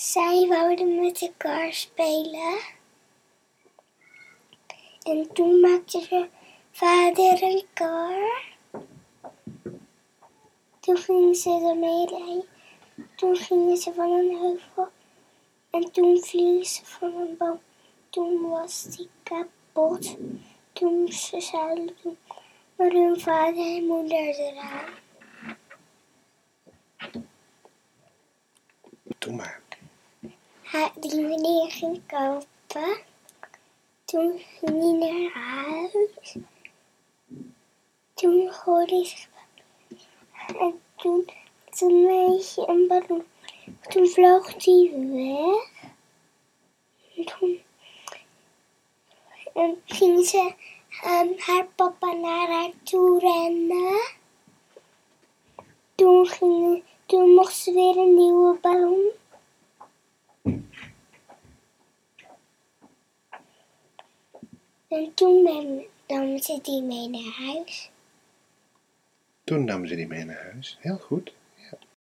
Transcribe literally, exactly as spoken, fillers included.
Zij wouden met elkaar spelen. En toen maakte de vader een kar. Toen gingen ze ermee rijden. Toen gingen ze van een heuvel. En toen vliegen ze van een boom. Toen was die kapot. Toen moesten ze huilen doen. Maar hun vader en moeder eraan. Doe maar. Hij, die meneer ging kopen. Toen ging hij naar huis. Toen gooide hij zich. En toen, toen meed hij een ballon. Toen vloog hij weg. En toen en ging ze um, haar papa naar haar toe rennen. Toen, ging, toen mocht ze weer een nieuwe ballon. En toen nam ze die mee naar huis. Toen namen ze die mee naar huis. Heel goed.